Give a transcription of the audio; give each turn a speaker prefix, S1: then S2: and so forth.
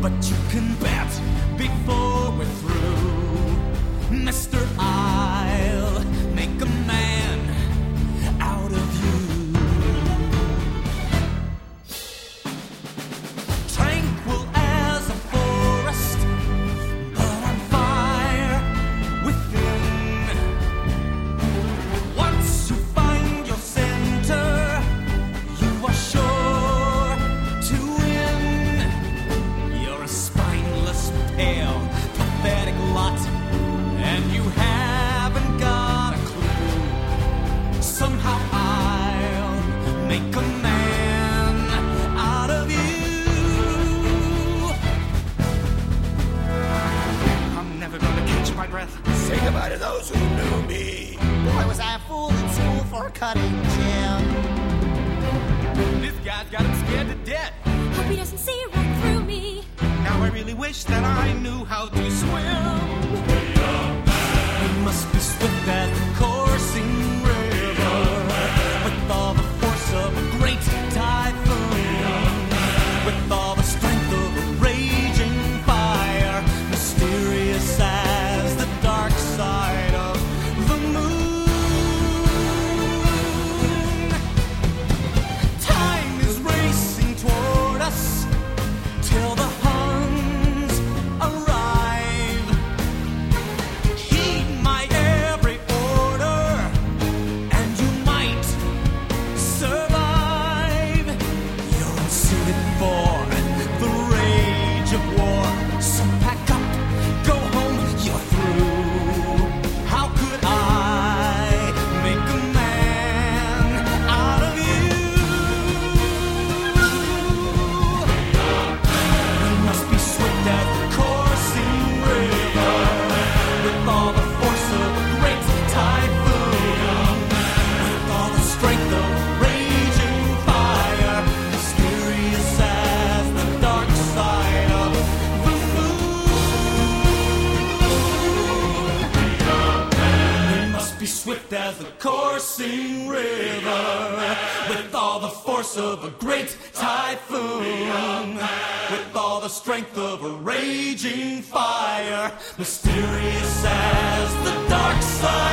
S1: but you can bet before we're through, Mister, I'll make a man out of you. Tranquil as a forest, but on fire within. Once you find your center, you are sure to win. You're a spineless, pale, pathetic lot, and you haven't got a clue. Somehow I'll make a man out of you. I'm never gonna catch my breath.
S2: Say goodbye to those who knew me.
S3: Boy, was I a fool in school for a cutting gym.
S1: This guy's got him scared to death.
S4: Hope he doesn't see right through me.
S1: Now I really wish that I knew how to swim. We must be swift as the coursing river, with all the force of a great typhoon, with all the strength of a raging fire, mysterious as the dark side of the moon. Time is racing toward us till the Huns arrive. Heed my every order, and you might survive. You're unsuited for the rage of war, so pack up, go home, you're through. How could I make a man out of you? We must be swift as the coursing river, with all the force of a great typhoon, with all the strength of raging fire, mysterious as the dark side of the moon. We must be swift as the coursing river, with all the force of a great typhoon, with all the strength of a raging fire, mysterious as the dark side